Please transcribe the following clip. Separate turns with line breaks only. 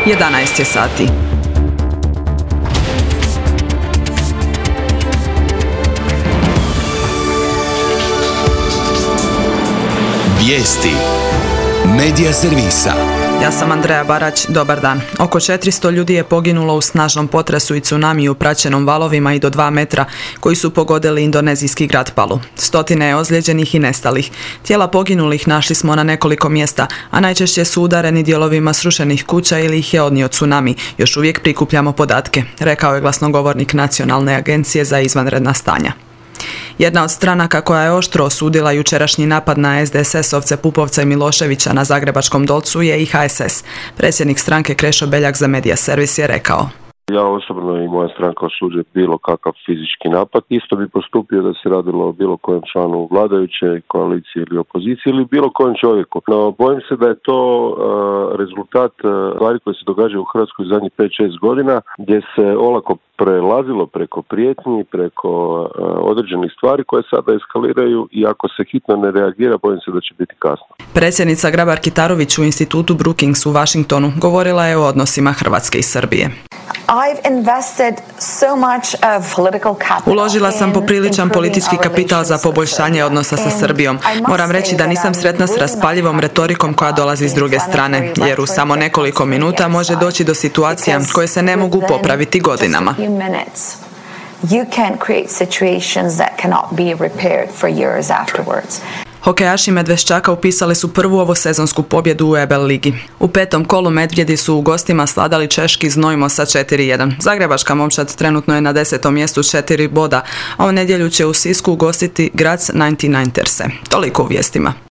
11 je sati.
Vijesti Medija servisa.
Ja sam Andreja Barać, dobar dan. Oko 400 ljudi je poginulo u snažnom potresu i tsunamiju praćenom valovima i do 2 metra koji su pogodili indonezijski grad Palu. Stotine je ozlijeđenih i nestalih. Tijela poginulih našli smo na nekoliko mjesta, a najčešće su udareni dijelovima srušenih kuća ili ih je odnio tsunami. Još uvijek prikupljamo podatke, rekao je glasnogovornik Nacionalne agencije za izvanredna stanja. Jedna od stranaka koja je oštro osudila jučerašnji napad na SDSS-ovce Pupovca i Miloševića na zagrebačkom Dolcu je i HSS. Predsjednik stranke Krešo Beljak za Medija servis je rekao:
Ja osobno i moja stranka osuđuje bilo kakav fizički napad. Isto bi postupio da se radilo o bilo kojem članu vladajuće koalicije ili opozicije ili bilo kojem čovjeku. No, bojim se da je to rezultat stvari koje se događaju u Hrvatskoj zadnjih 5-6 godina, gdje se olako prelazilo preko prijetnji, preko određenih stvari koje sada eskaliraju i ako se hitno ne reagira, bojim se da će biti kasno. Predsjednica
Grabar-Kitarović u institutu Brookings u Washingtonu govorila je o odnosima Hrvatske i Srbije. Uložila sam popriličan politički kapital za poboljšanje odnosa sa Srbijom. Moram reći da nisam sretna s raspaljivom retorikom koja dolazi s druge strane, jer u samo nekoliko minuta može doći do situacija koje se ne mogu popraviti godinama. Hokejaši Medveščaka upisali su prvu ovosezonsku pobjedu u EBL ligi. U 5. kolu Medvjedi su u gostima svladali češki Znojmo sa 4:1. Zagrebačka momčad trenutno je na 10. mjestu s 4 boda, a u nedjelju će u Sisku ugostiti Graz 99erse. Toliko u vijestima.